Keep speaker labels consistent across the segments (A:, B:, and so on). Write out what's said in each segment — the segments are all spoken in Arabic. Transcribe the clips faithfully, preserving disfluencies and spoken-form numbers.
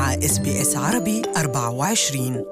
A: مع إس بي إس عربي أربعة وعشرين.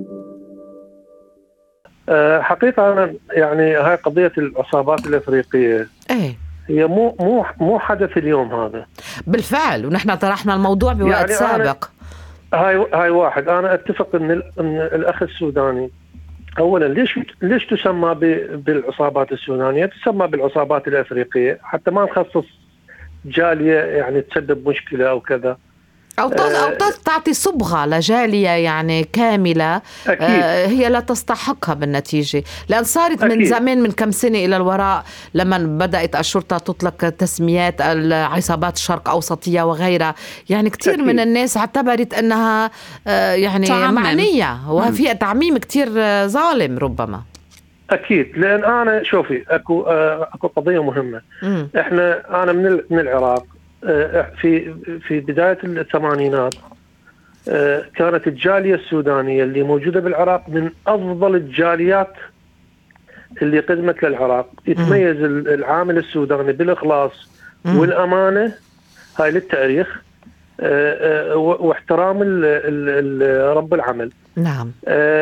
B: حقيقة أنا يعني هاي قضية العصابات الأفريقية
C: ايه
B: هي مو مو مو حدث اليوم هذا
C: بالفعل، ونحن طرحنا الموضوع بوقت
B: يعني
C: سابق.
B: هاي هاي واحد أنا أتفق إن, إن الأخ السوداني أولا ليش ليش تسمى بالعصابات السودانية؟ تسمى بالعصابات الأفريقية حتى ما نخصص جالية يعني تسبب مشكلة أو كذا،
C: أو أو تعطي صبغة لجالية يعني كاملة.
B: أكيد.
C: آه هي لا تستحقها بالنتيجة، لأن صارت
B: أكيد.
C: من زمان، من كم سنة إلى الوراء لما بدأت الشرطة تطلق تسميات العصابات الشرق أوسطية وغيرها، يعني كتير أكيد. من الناس اعتبرت أنها آه يعني تعمم. معنية، وفي تعميم كتير ظالم ربما.
B: أكيد، لأن أنا شوفي أكو آه أكو قضية مهمة. م. إحنا أنا من من العراق، في في بداية الثمانينات كانت الجالية السودانية اللي موجودة بالعراق من أفضل الجاليات اللي قدمت للعراق. يتميز العامل السوداني بالإخلاص والأمانة، هاي للتاريخ، واحترام رب العمل.
C: نعم.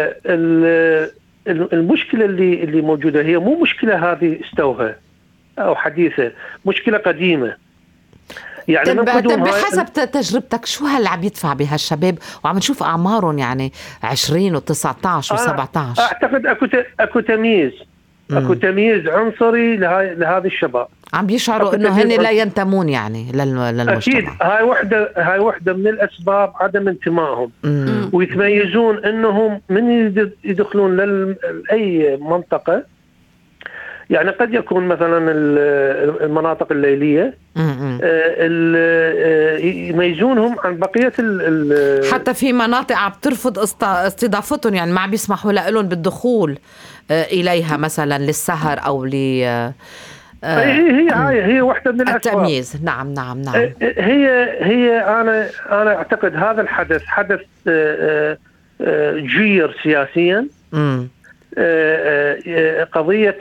B: المشكلة اللي اللي موجودة هي مو مشكلة هذه استوها أو حديثة، مشكلة قديمة. يعني
C: طب بحسب تجربتك شو هل عم يدفع بها الشباب؟ وعم نشوف أعمارهم يعني عشرين وتسعة عشر وسبعة عشر.
B: أعتقد أكو أكو تمييز أكو تمييز عنصري لهاي لهذا الشباب.
C: عم بيشعروا إنه هن لا ينتمون يعني للمجتمع.
B: أكيد، هاي وحدة هاي وحدة من الأسباب عدم انتمائهم، ويتميزون إنهم من يدخلون لأي منطقة. يعني قد يكون مثلا المناطق الليلية يميزونهم عن بقية
C: حتى في مناطق عم ترفض استضافتهم، يعني ما بيسمحوا لهم بالدخول إليها مثلا للسهر أو ل
B: هي هي هاي هي واحدة من الأسباب
C: التمييز. نعم نعم نعم.
B: هي هي أنا أنا أعتقد هذا الحدث حدث جير سياسيا. م. قضية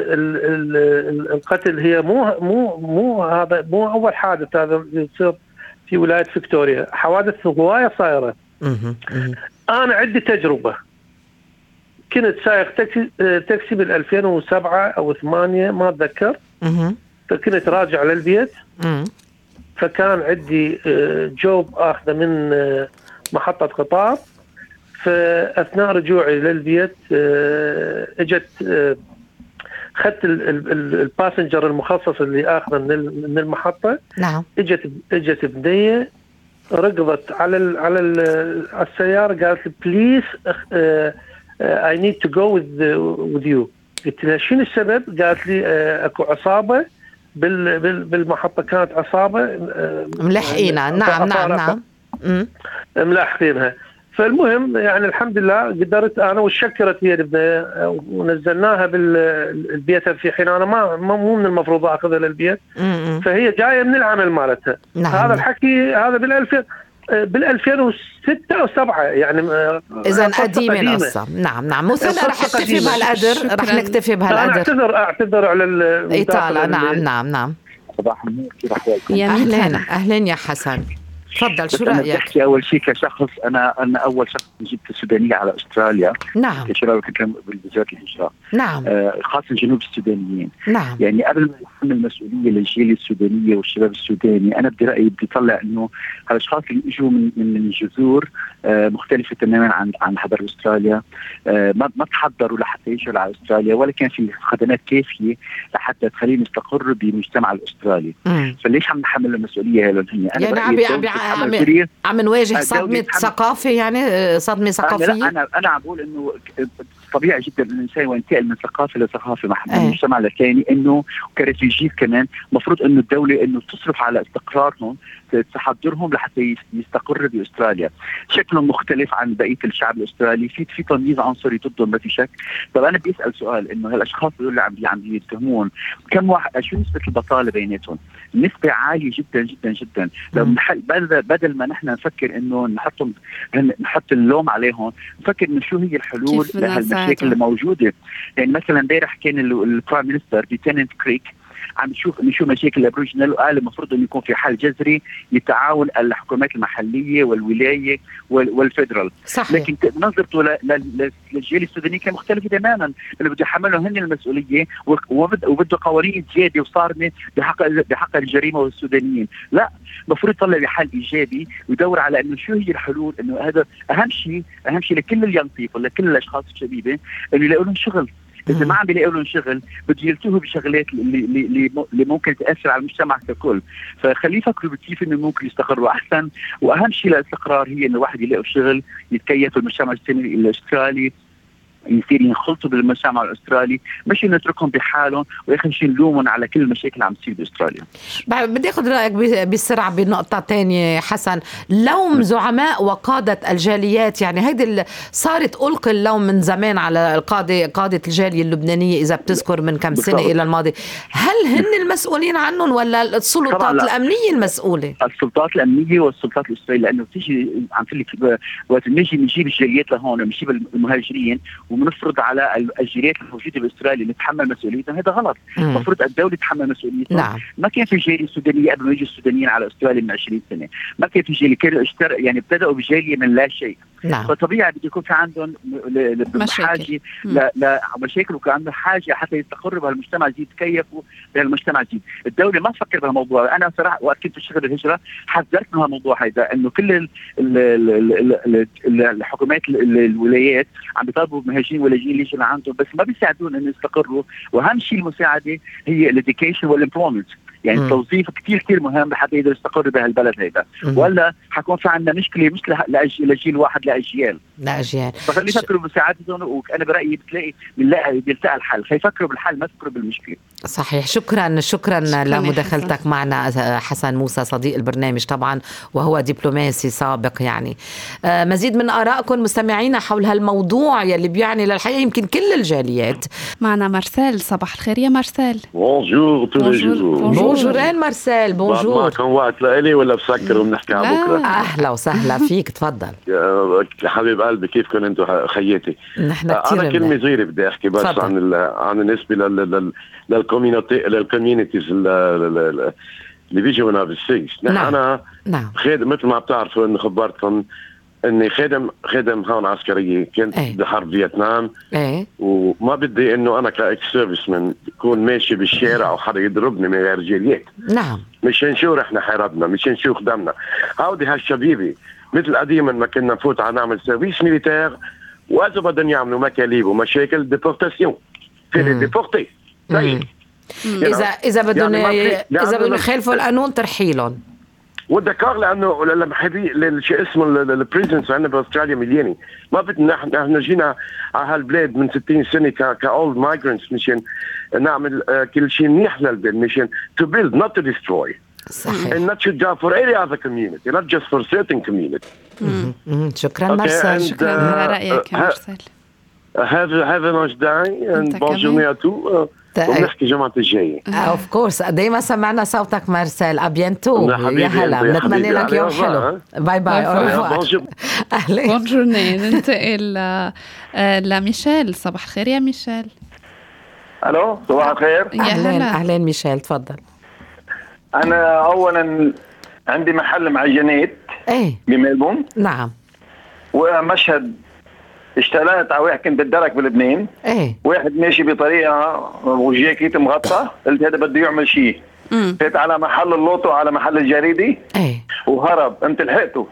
B: القتل هي مو مو مو هذا مو أول حادث هذا يصير في ولاية فيكتوريا، حوادث هواية صايرة. أنا عندي تجربة، كنت سائق تاكسي تاكسي بال ألفين وسبعة أو ثمانية ما أتذكر، فكنت راجع للبيت، فكان عندي جوب أخذه من محطة قطار. فأثناء رجوعي للبيت اجت خدت الباسنجر المخصص اللي اخذه من المحطة.
C: نعم.
B: اجت اجت بنية ركضت على على السيارة، قالت لي بليز I need to go with with you. قلت لها شنو السبب؟ قالت لي اكو عصابة بالمحطة، كانت عصابة
C: ملحقينها. نعم نعم نعم
B: ملاحقينها. فالمهم يعني الحمد لله قدرت انا وشكرت هي ونزلناها بالبيت في حين انا ما مو من المفروض اخذها للبيت، فهي جايه من العمل مالتها.
C: نعم.
B: هذا الحكي هذا بالألفين بالألفين وستة أو سبعة، يعني
C: إذا قديمة القصة. نعم نعم. مثلا رح نكتفي بهالقدر، رح نكتفي بهالقدر.
B: أنا أعتذر أعتذر على
C: الإطالة. نعم نعم نعم.
D: صباح النور، كيف أحوالكم؟
C: أهلين أهلين يا حسن، تفضل. شو رأيك؟
D: أحكي أول شيء كشخص، أنا أنا أول شخص جبت السودانية على أستراليا.
C: نعم.
D: كشباب كنت بالوزارة الهجرة.
C: نعم.
D: آه خاصة جنوب السودانيين.
C: نعم.
D: يعني قبل ما يحمل المسؤولية للجالية السودانية والشباب السوداني، أنا بدي رأيي بدي طلع إنه هالأشخاص اللي إجوا من من جذور آه مختلفة تماما عن عن حضر أستراليا، آه ما ما تحضروا لحتى يجوا على أستراليا، ولا كان في خدمات كافية لحتى تخليهم يستقروا بالمجتمع الأسترالي.
C: مم.
D: فليش عم نحمل المسؤولية هلون هي؟ أنا
C: يعني عم عم عم نواجه صدمة ثقافة، يعني صدمة ثقافية.
D: أنا أنا أنا عم بقول إنه طبيعي جدا إن الإنسان ينتقل من ثقافة لثقافة مع المجتمع لثاني، إنه كريفيجيت كمان مفروض إنه الدولة إنه تصرف على استقرارهم، تحضرهم لحتى يستقر بأستراليا. شكلهم مختلف عن بقية الشعب الأسترالي، في في تمييز عنصري ضدهم ما في شك. طب أنا بيسأل سؤال، إنه هالأشخاص اللي عم عم يتهمون كم واحد، شو نسبة البطالة بيناتهم؟ نسبة عالية جدا جدا جدا. لو بدل بدل ما نحن نفكر إنه نحطهم نحط اللوم عليهم، نفكر إنه شو هي الحلول لهالمشاكل اللي موجودة. يعني مثلا امبارح كان البرايم مينستر بتيننت كريك عم نشوف نشوف مشاكل الابوريجينال، وقال المفروض انه يكون في حل جذري لتعاون الحكومات المحليه والولايه والفدرال.
C: صحيح.
D: لكن نظرته للجاليه السودانيه كان مختلفه تماما، اللي بده يحملوا هن المسؤوليه وبده قوانين جادة وصارمه بحق بحق الجريمه والسودانيين. لا، المفروض يطلع بحل ايجابي ويدور على انه شو هي الحلول، انه هذا اهم شيء اهم شيء لكل اليانج بيبل، لكل الاشخاص الشبيبه، انه يلاقوا لهم شغل. إذا ما عم بيلاقوا لهم شغل بده يلتهوا بشغلات اللي, اللي, اللي ممكن تأثر على المجتمع ككل، فخليه يفكروا بكيف إنه ممكن يستقروا أحسن. وأهم شيء للاستقرار هي إنه الواحد يلاقوا شغل، يتكيف المجتمع الأسترالي، يصير ينخلطوا بالمجتمع الاسترالي، مش نتركهم بحالهم واخر شيء نلومهم على كل المشاكل اللي عم تصير باستراليا.
C: بدي اخذ رايك بسرعه بنقطه ثانيه حسن، لوم زعماء وقاده الجاليات، يعني هيدي صارت القي اللوم من زمان على القاده قاده الجاليه اللبنانيه اذا بتذكر من كم سنه الى الماضي، هل هن المسؤولين عنهم ولا السلطات الامنيه المسؤوله؟
D: السلطات الامنيه والسلطات الاستراليه، لانه بتيجي عم تقول لك وقت نجي نجيب الجاليات لهون ونجيب المهاجرين ومنفرض على الجاليات الموجوده باستراليا اللي تتحمل مسؤوليتها، هذا غلط. المفروض الدوله تتحمل مسؤوليتها.
C: نعم.
D: ما كان في جاليه سودانيه قبل ما يجوا السودانيين على استراليا من عشرين سنه، ما كان في جاليه، كانوا اشتر يعني ابتدأوا بجاليه من لا شيء.
C: نعم.
D: فطبيعي بده يكون في عندهم حاجه لا لا مشاكل، وكان عندهم حاجه حتى يستقروا بهالمجتمع الجديد، يتكيفوا بهالمجتمع الجديد. الدوله ما تفكر بهالموضوع. انا صراحه وقت كنت بشتغل الهجره حذرت من هالموضوع هذا، انه كل ال ال ال ال الحكومات الولايات عم بيطالبوا بمهاجرين ولاجئين اللي يجوا لعندهم، بس ما بيساعدون انه يستقروا. واهم شيء المساعده هي الاديوكيشن والامبلويمنت، يعني التوظيف كتير كتير مهم لحتى يقدر يستقر بهالبلد هيدا، ولا حكون في عندنا مشكله مش لجيل واحد، لاجيال
C: لاجيال.
D: فخلي يفكروا بمساعدتهم، وانا برايي بتلاقي بنلاقي بيلتقى الحل. خلي يفكروا بالحل ما يفكروا بالمشكله.
C: صحيح. شكرا شكرا, شكرا لمداخلتك حسن. معنا حسن موسى صديق البرنامج طبعا، وهو دبلوماسي سابق. يعني آه مزيد من آرائكم مستمعينا حول هالموضوع يلي بيعني للحقيقه يمكن كل الجاليات.
E: معنا مارسيل. صباح الخير يا مارسيل.
F: بونجور
C: بونجورين مارسيل. بونجور.
F: معكم وقت لإلي ولا بسكر وبنحكي على بكره؟
C: اهلا وسهلا فيك، تفضل
F: يا حبيب قلبي. كيفكم انتم خياتي؟
C: نحن كثير.
F: انا كلمه صغيره بدي احكي بس فضل. عن عن النسبه لل للكوميونتي للكوميونيتيز اللي بيجوا هنا بالسجن.
C: نعم.
F: انا
C: نعم.
F: خادم مثل ما بتعرفوا اني خبرتكم اني خادم خادم هون عسكريه، كنت
C: ايه.
F: بحرب فيتنام.
C: ايه.
F: وما بدي انه انا كاكس سيرفيس من اكون ماشي بالشارع وحدا يضربني من غير جاليات.
C: نعم.
F: مشان شو رحنا حاربنا، مشان شو خدمنا. هودي هالشبيبي مثل قديما ما كنا نفوت على نعمل سيرفيس ميليتير، واذا بدهم يعملوا مكاليب ومشاكل ديبورتاسيون في ديبورتي.
C: اذا اذا بدهم يعني اذا بدهم يخالفوا القانون ترحيلهم.
F: ودكار لانه لما حبي شيء اسمه البريزنس عندنا باستراليا ملياني. ما بدنا نحن جينا على هالبلاد من ستين سنه كاولد مايجرنتس مشان نعمل كل شيء منيح للبلاد، مشان to build not to destroy.
C: صحيح.
F: and not to job for any other community, not just for certain community.
C: شكرا مارسيل.
E: شكرا على رايك يا مارسيل.
F: have have a nice day and bonne journée à tous. ونحكي جمعة الجاية.
C: اوف كورس. دايما سمعنا صوتك مارسيل. ابيانتو. يا هلا، نتمنى لك يوم حلو. باي باي.
E: اهلا. بونجورني. ننتقل لميشيل. صباح الخير يا ميشيل.
G: الو صباح الخير.
C: اهلا اهلا ميشيل، تفضل.
G: انا اولا عندي محل معجنات
C: ايه
G: بملبون.
C: نعم.
G: ومشهد اشتغلت على واحد كنت بالدرك بلبنان.
C: ايه.
G: واحد ماشي بطريقه وجاكيت مغطى، قلت هذا بده يعمل شيء. فات على محل اللوتو على محل الجريدي.
C: ايه.
G: وهرب. انت لحقته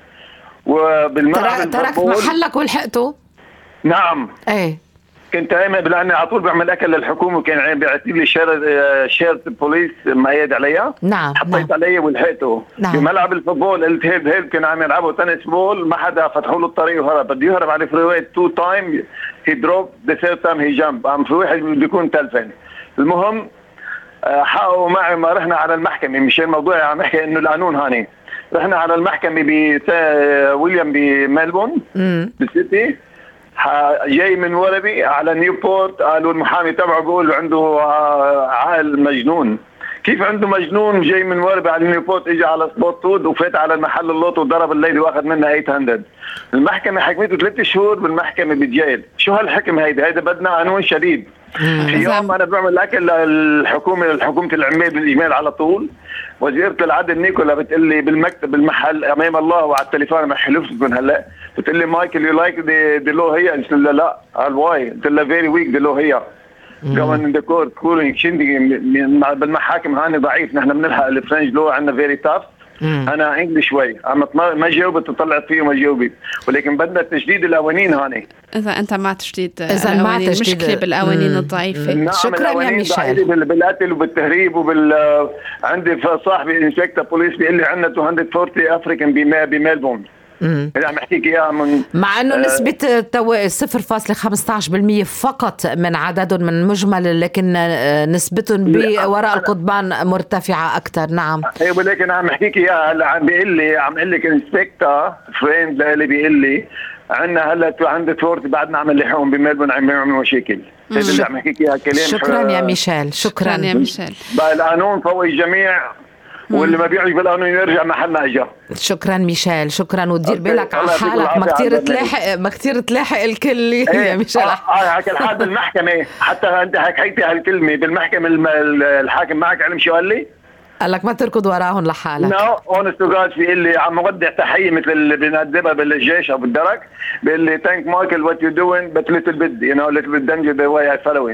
G: وبالمعبد
C: ترك محلك ولحقته.
G: نعم.
C: ايه.
G: كنت قايمه لاني على طول بعمل اكل للحكومه، وكان بيعطي لي شيرت بوليس مؤيد عليها.
C: نعم.
G: حطيت
C: نعم.
G: علي ولحقته.
C: نعم.
G: بملعب الفوتبول قلت هيب هيب، كانوا عم يلعبوا تنس بول، ما حدا فتحوا له الطريق وهرب. بده يهرب على الفريوي تو تايم هي دروب ذا ثيرد تايم هي جامب. عم في واحد بده يكون تلفن. المهم حققوا معي، ما رحنا على المحكمه. مشان الموضوع عم نحكي انه القانون هاني. رحنا على المحكمه بويليام بملبون بالسيتي. جاي من وربي على نيوبورت، قالوا المحامي تبعه بيقول عنده عائل مجنون. كيف عنده مجنون جاي من وربي على نيوبورت؟ اجى على سبوت فود وفات على المحل اللوتو وضرب الليل واخذ منها ثمانمية. المحكمه حكمته ثلاث شهور بالمحكمه بالجيل. شو هالحكم هيدا؟ هيدا بدنا قانون شديد. في يوم انا بعمل اكل الحكومه الحكومه العمال بالايميل على طول، وزيرة العدل نيكولا بتقول لي بالمكتب بالمحل امام الله وعلى التليفون ما حلفتكم هلا، بتقول لي مايكل يو لايك دي لو هي؟ قلت لها لا. قال واي؟ قلت لها فيري ويك دي لو هي كمان ان ذا كورت كولينج شندي بالمحاكم هاني ضعيف، نحن بنلحق الفرنش لو عندنا فيري تاف. انا انجلش شوي اما ما جاوبت طلعت فيه وما جاوبت، ولكن بدنا تجديد القوانين هاني.
E: اذا انت مع تجديد
C: اذا مع تجديد
E: المشكله بالقوانين الضعيفه.
G: نعم
C: شكرا يا ميشيل.
G: بالقتل وبالتهريب وبال عندي صاحبي انسبكتور بوليس بيقول لي عندنا مئتين وأربعين افريكان بميلبورن. اللي عم احكيك اياها من
C: مع انه نسبه تو صفر فاصلة خمسة عشر بالمية فقط من عددهم من مجمل، لكن نسبتهم بوراء القضبان مرتفعه اكثر. نعم
G: ايوه ولكن عم احكيك اياها هلا عم بيقول لي عم اقول لك انسبكتور فريند اللي بيقول لي عندنا هلا عند ثورتي بعدنا عم نلحقهم بميلبورن عم يعملوا مشاكل. هذا اللي عم احكيك اياها كلام.
C: شكرا يا ميشيل. شكرا
E: يا ميشيل.
G: بقى القانون فوق الجميع واللي ما بيعرف بالقانون يرجع محلنا اجا.
C: شكرا ميشيل. شكرا ودير بالك على حالك، ما كثير تلاحق ما كثير تلاحق الكل يا ميشيل.
G: اه هيك الحال بالمحكمه حتى انت حكيتي هالكلمه بالمحكمه الحاكم معك علم شو قال لي؟
C: قال لك ما تركض وراهم لحالك.
G: نو اونست جاد بيقول لي عم اودع تحيه مثل اللي بنقدمها بالجيش او بالدرك، بيقول لي ثانك مايكل وات يو دوينج بت ليتل بيت يو نو ليتل بيت دنجر ذا واي اي فولوينج.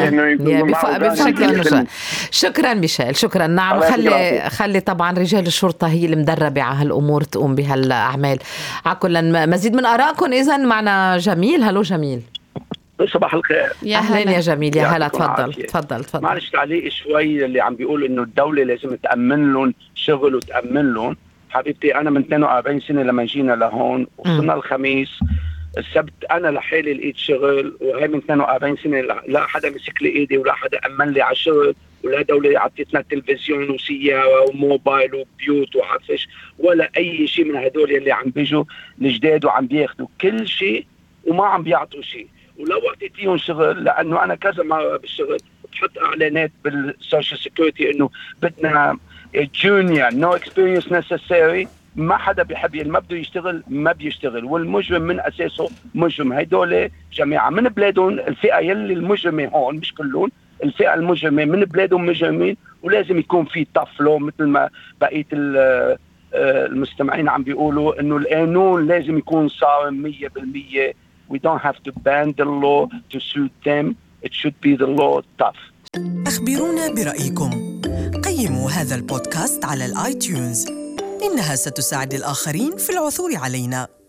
C: شكرا ميشيل. شكرا. نعم خلي خلي طبعا رجال الشرطه هي المدربه على هالامور تقوم بهالاعمال. على كل مزيد من ارائكم اذا معنا جميل. هلو جميل.
H: صباح الخير.
C: يا اهلا يا جميل. يا هلا. تفضل تفضل تفضل.
H: معلش تعليق شوي اللي عم بيقول انه الدوله لازم تامن لهم شغل وتامن لهم. حبيبتي انا من اثنين وأربعين سنه لما جينا لهون وصلنا الخميس السبت انا لحالي لقيت شغل، وهي من اثنين وأربعين سنه لا حدا مسك لي ايدي ولا حدا امن لي على الشغل ولا دوله عطيتنا تلفزيون وسياره وموبايل وبيوت وعفش ولا اي شيء من هدول اللي عم بيجوا الجداد وعم بياخذوا كل شيء وما عم بيعطوا شيء. ولو اعطيتيهم شغل لانه انا كذا مره بالشغل بحط اعلانات بالسوشيال سيكوريتي انه بدنا جونيور نو اكسبيرينس نيسيسري، ما حدا بيحب ما بده يشتغل ما بيشتغل، والمجرم من اساسه مجرم. هدول جماعه من بلادهم الفئه يلي المجرمه هون مش كلهم، الفئه المجرمه من بلادهم مجرمين، ولازم يكون في طفله مثل ما بقيه المستمعين عم بيقولوا انه القانون لازم يكون صارم مية بالمية. We don't have to bend the law to suit them. It should be the law tough.
A: أخبرونا برأيكم. قيموا هذا البودكاست على الآيتيونز. إنها ستساعد الآخرين في العثور علينا.